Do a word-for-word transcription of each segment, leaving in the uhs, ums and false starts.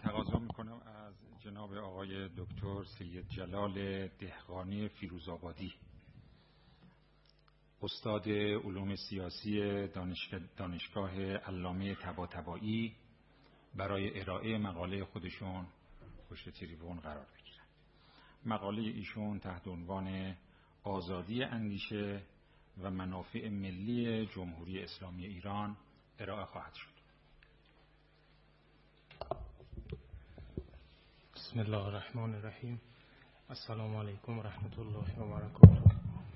تقاضا میکنم از جناب آقای دکتر سید جلال دهقانی فیروزآبادی، استاد علوم سیاسی دانشگاه علامه طباطبایی، برای ارائه مقاله خودشون پشت تریبون قرار بگیرن. مقاله ایشون تحت عنوان آزادی اندیشه و منافع ملی جمهوری اسلامی ایران ارائه خواهد شد. بسم الله الرحمن الرحیم. السلام علیکم و رحمت الله و برکاته.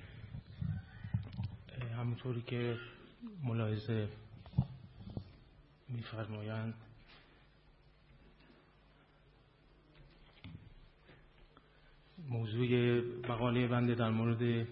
همونطوری که ملاحظه می‌فرمایند، موضوع مقاله بنده در مورد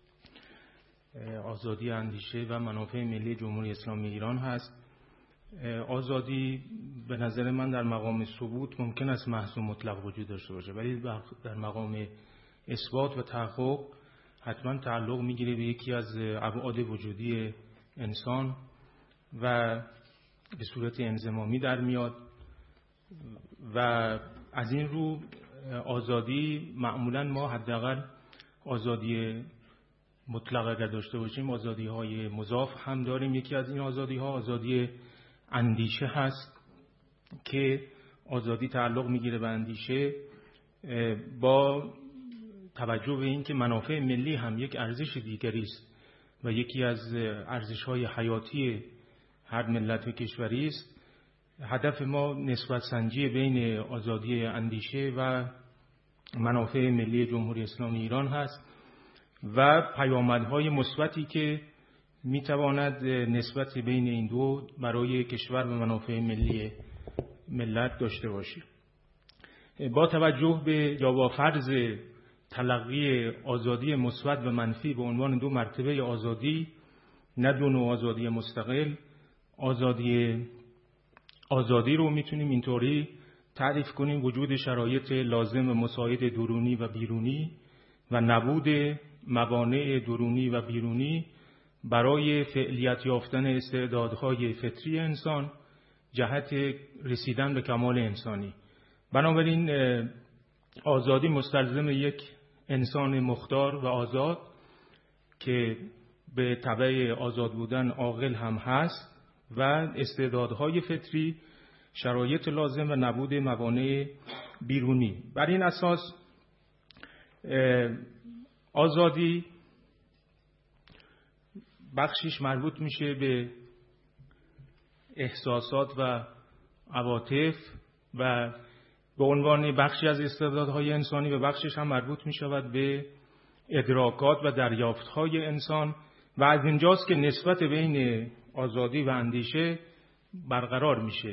آزادی اندیشه و منافع ملی جمهوری اسلامی ایران هست. آزادی به نظر من در مقام ثبوت ممکن است محض و مطلق وجود داشته باشه، ولی در مقام اثبات و تحقق حتما تعلق میگیره به یکی از ابعاد وجودی انسان و به صورت انضمامی در میاد و از این رو آزادی معمولا ما حداقل آزادی مطلق اگر داشته باشیم آزادی های مضاف هم داریم. یکی از این آزادی ها آزادی اندیشه هست که آزادی تعلق میگیره به اندیشه با توجه به این که منافع ملی هم یک ارزش دیگری است و یکی از ارزش‌های حیاتی هر ملت و کشوری است. هدف ما نسبت سنجی بین آزادی اندیشه و منافع ملی جمهوری اسلامی ایران هست و پیامدهای مثبتی که میتواند نسبت بین این دو برای کشور و منافع ملی ملت داشته باشیم. با توجه به یا با فرض تلقی آزادی مثبت و منفی به عنوان دو مرتبه آزادی، نه دو نوع آزادی مستقل، آزادی آزادی رو میتونیم اینطوری تعریف کنیم: وجود شرایط لازم و مساعد درونی و بیرونی و نبود موانع درونی و بیرونی برای فعلیت یافتن استعدادهای فطری انسان جهت رسیدن به کمال انسانی. بنابراین آزادی مستلزم یک انسان مختار و آزاد که به تبع آزاد بودن عاقل هم هست و استعدادهای فطری، شرایط لازم و نبود موانع بیرونی. بر این اساس آزادی بخشش مربوط میشه به احساسات و عواطف و به عنوان بخشی از استعدادهای انسانی، و بخشش هم مربوط میشود به ادراکات و دریافتهای انسان و از اینجاست که نسبت بین آزادی و اندیشه برقرار میشه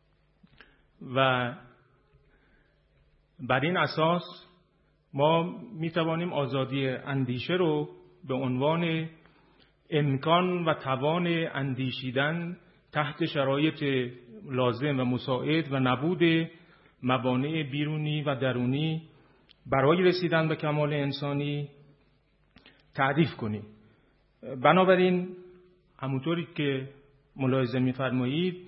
و بر این اساس ما میتوانیم آزادی اندیشه رو به عنوان امکان و توان اندیشیدن تحت شرایط لازم و مساعد و نبود موانع بیرونی و درونی برای رسیدن به کمال انسانی تعریف کنیم. بنابراین همونطوری که ملاحظه می‌فرمایید،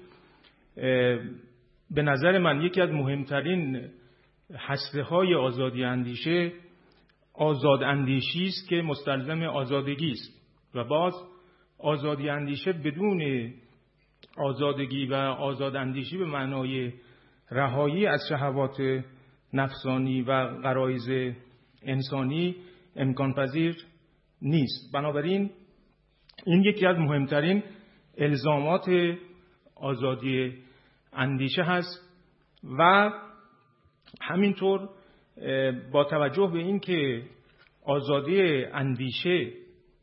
به نظر من یکی از مهمترین هسته‌های آزادی اندیشه آزاد اندیشی است که مستلزم آزادگی است و باز آزادی اندیشه بدون آزادگی و آزاد اندیشی به معنای رهایی از شهوات نفسانی و غرایز انسانی امکان پذیر نیست. بنابراین این یکی از مهمترین الزامات آزادی اندیشه هست و همینطور با توجه به این که آزادی اندیشه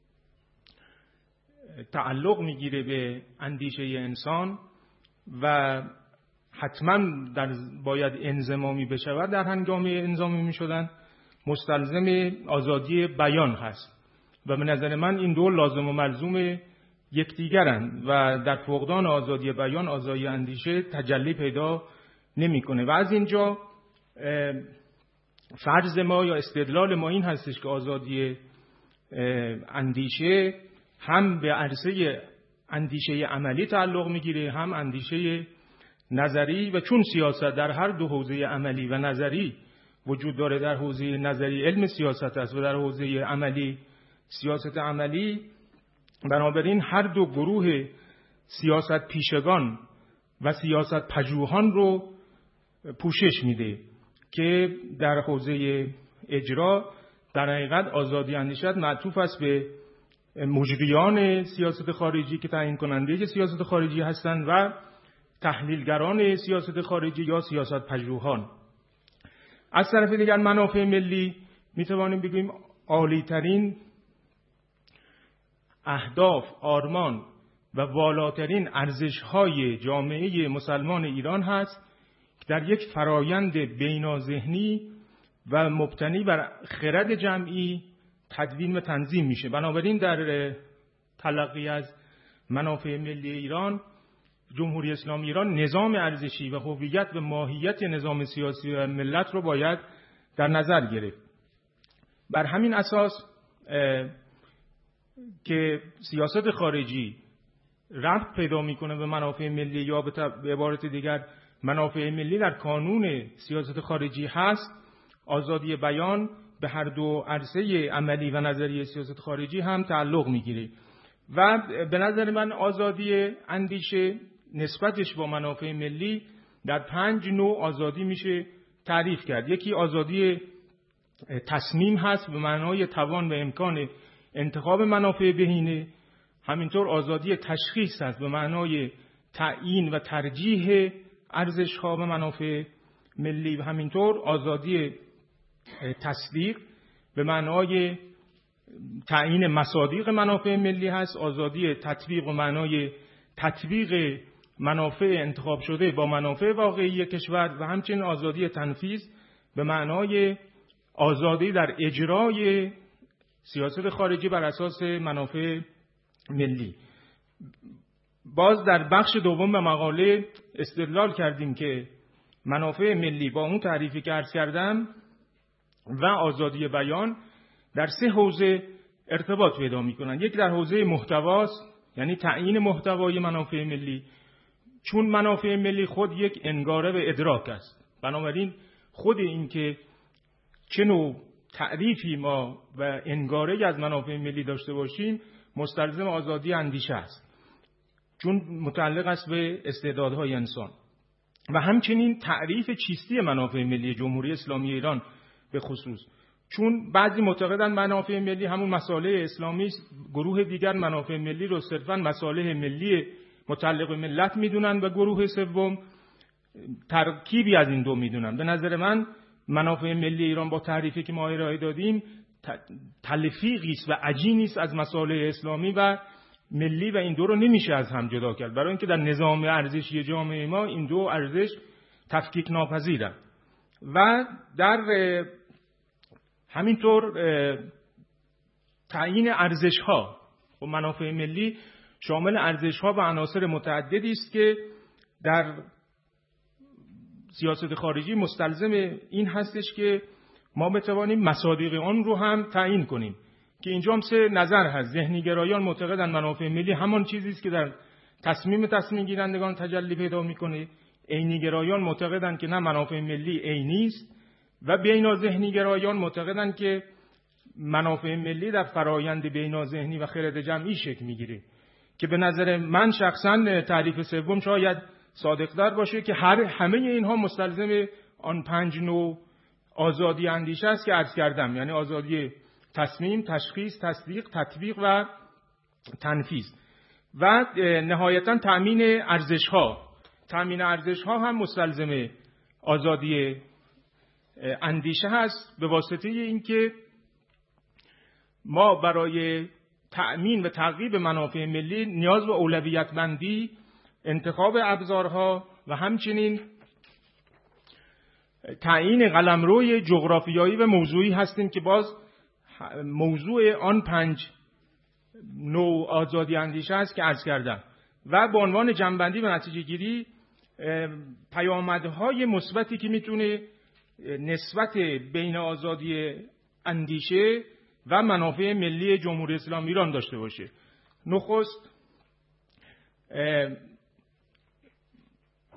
تعلق میگیره به اندیشه انسان و حتما در باید انضمامی بشود، در هنگام انضمامی میشدن مستلزم آزادی بیان هست و به نظر من این دو لازم و ملزوم یکدیگرند و در فقدان آزادی بیان آزادی اندیشه تجلی پیدا نمیکنه و از اینجا فرض ما یا استدلال ما این هستش که آزادی اندیشه هم به عرصه اندیشه عملی تعلق میگیره، هم اندیشه نظری و چون سیاست در هر دو حوزه عملی و نظری وجود داره، در حوزه نظری علم سیاست است و در حوزه عملی سیاست عملی، بنابراین هر دو گروه سیاست پیشگان و سیاست پژوهان رو پوشش میده که در حوزه اجرا در حقیقت آزادی اندیشه معطوف است به مجریان سیاست خارجی که تعیین کننده سیاست خارجی هستند و تحلیلگران سیاست خارجی یا سیاست پژوهان. از طرف دیگر منافع ملی میتوانیم بگوییم عالی‌ترین اهداف، آرمان و والاترین ارزش‌های جامعه مسلمان ایران هست که در یک فرایند بیناذهنی و مبتنی بر خرد جمعی تدوین و تنظیم میشه. بنابراین در تلقی از منافع ملی ایران، جمهوری اسلامی ایران نظام ارزشی و هویت و ماهیت نظام سیاسی و ملت رو باید در نظر گرفت. بر همین اساس که سیاست خارجی ربط پیدا میکنه به منافع ملی یا به عبارت دیگر منافع ملی در کانون سیاست خارجی هست، آزادی بیان به هر دو عرصه عملی و نظری سیاست خارجی هم تعلق میگیره و به نظر من آزادی اندیشه نسبتش با منافع ملی در پنج نوع آزادی میشه تعریف کرد. یکی آزادی تصمیم هست به معنای توان و امکان انتخاب منافع بهینه، همینطور آزادی تشخیص هست به معنای تعیین و ترجیح ارزش‌ها به منافع ملی و همینطور آزادی تصدیق به معنای تعیین مصادیق منافع ملی هست، آزادی تطبیق و معنای تطبیق منافع انتخاب شده با منافع واقعی کشور و همچنین آزادی تنفیذ به معنای آزادی در اجرای سیاست خارجی بر اساس منافع ملی. باز در بخش دوم مقاله استدلال کردیم که منافع ملی با اون تعریفی که عرض کردم و آزادی بیان در سه حوزه ارتباط پیدا می‌کنند. یک در حوزه محتواست، یعنی تعیین محتوای منافع ملی، چون منافع ملی خود یک انگاره به ادراک است، بنابراین خود این که چه نوع تعریفی ما و انگاره‌ای از منافع ملی داشته باشیم مستلزم آزادی اندیشه است، چون متعلق است به استعدادهای انسان. و همچنین تعریف چیستی منافع ملی جمهوری اسلامی ایران به خصوص، چون بعضی معتقدند منافع ملی همون مصالح اسلامی است، گروه دیگر منافع ملی رو صرفاً مصالح ملی متعلق به ملت میدونن و گروه سوم ترکیبی از این دو میدونن. به نظر من منافع ملی ایران با تعریفی که ما ارائه دادیم تلفیقی است و عجینی است از مصالح اسلامی و ملی و این دو رو نمیشه از هم جدا کرد، برای اینکه در نظام ارزشی جامعه ما این دو ارزش تفکیک ناپذیرند. و در همینطور تعیین ارزش‌ها و منافع ملی شامل ارزش‌ها و عناصر متعددی است که در سیاست خارجی مستلزم این هستش که ما بتوانیم مصادیق آن رو هم تعیین کنیم، که اینجا هم سه نظر هست. ذهنی گرایان معتقدند منافع ملی همان چیزی است که در تصمیم تصمیم گیرندگان تجلی پیدا می‌کنه، عینی گرایان معتقدند که نه، منافع ملی عینی است، و بینا ذهنی گرایان معتقدند که منافع ملی در فرایند بینا ذهنی و خرد جمعی شکل می‌گیره، که به نظر من شخصا تعریف سوم شاید صادق‌تر باشه که هر همه اینها مستلزم آن پنج نوع آزادی اندیشه است که عرض کردم، یعنی آزادی تصمیم، تشخیص، تصدیق، تطبیق و تنفیذ. و نهایتاً تأمین ارزش‌ها. تأمین ارزش‌ها هم مستلزم آزادی اندیشه هست، به واسطه اینکه ما برای تأمین و تعقیب منافع ملی نیاز به اولویت بندی، انتخاب ابزارها و همچنین تعیین قلمروی جغرافیایی و موضوعی هستیم که باز موضوع آن پنج نوع آزادی اندیشه است که عرض کردم. و به عنوان جمع‌بندی و نتیجه گیری پیامدهای مثبتی که میتونه نسبت بین آزادی اندیشه و منافع ملی جمهوری اسلامی ایران داشته باشه. نخست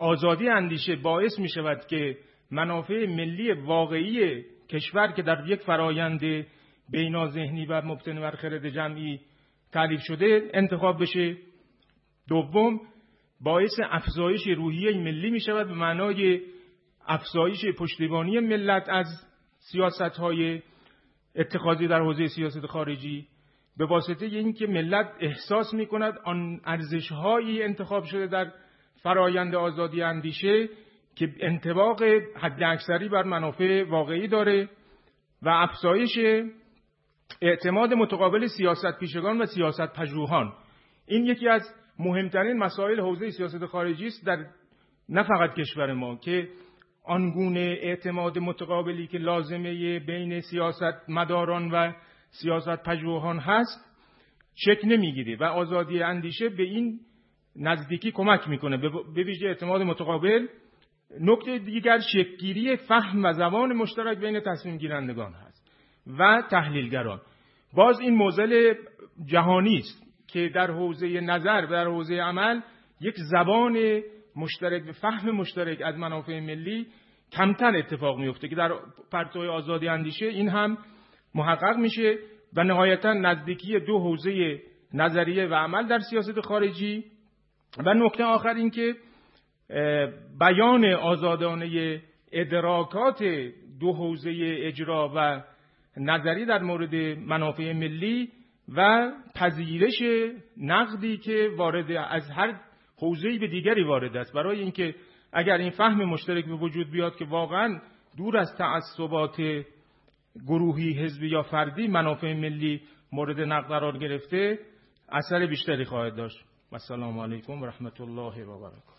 آزادی اندیشه باعث می شود که منافع ملی واقعی کشور که در یک فرایند بینا-ذهنی و مبتنی بر خرد جمعی تعریف شده انتخاب بشه. دوم، باعث افزایش روحیه ملی می شود به معنای افزایش پشتیبانی ملت از سیاست‌های اتخاذی در حوزه سیاست خارجی، به واسطه اینکه ملت احساس می کند آن ارزش‌هایی انتخاب شده در فرایند آزادی اندیشه که انطباق حداکثری بر منافع واقعی داره و افزایش اعتماد متقابل سیاست پیشگان و سیاست پژوهان. این یکی از مهمترین مسائل حوزه سیاست خارجی است در نه فقط کشور ما که آنگونه اعتماد متقابلی که لازمه بین سیاست مداران و سیاست پژوهان هست شکل نمیگیره و آزادی اندیشه به این نزدیکی کمک میکنه، به ویژه اعتماد متقابل. نکته دیگر شکل‌گیری فهم و زبان مشترک بین تصمیم گیرندگان هست و تحلیلگران. باز این معضل جهانی است که در حوزه نظر و در حوزه عمل یک زبان مشترک و فهم مشترک از منافع ملی کمتر اتفاق میفته که در پرتو آزادی اندیشه این هم محقق میشه و نهایتا نزدیکی دو حوزه نظریه و عمل در سیاست خارجی. و نکته آخر این که بیان آزادانه ادراکات دو حوزه اجرا و نظری در مورد منافع ملی و پذیرش نقدی که وارد از هر حوزه‌ای به دیگری وارد است، برای اینکه اگر این فهم مشترک به وجود بیاد که واقعا دور از تعصبات گروهی، حزبی یا فردی منافع ملی مورد نقد قرار گرفته، اثر بیشتری خواهد داشت. و السلام علیکم و رحمت الله و برکاته.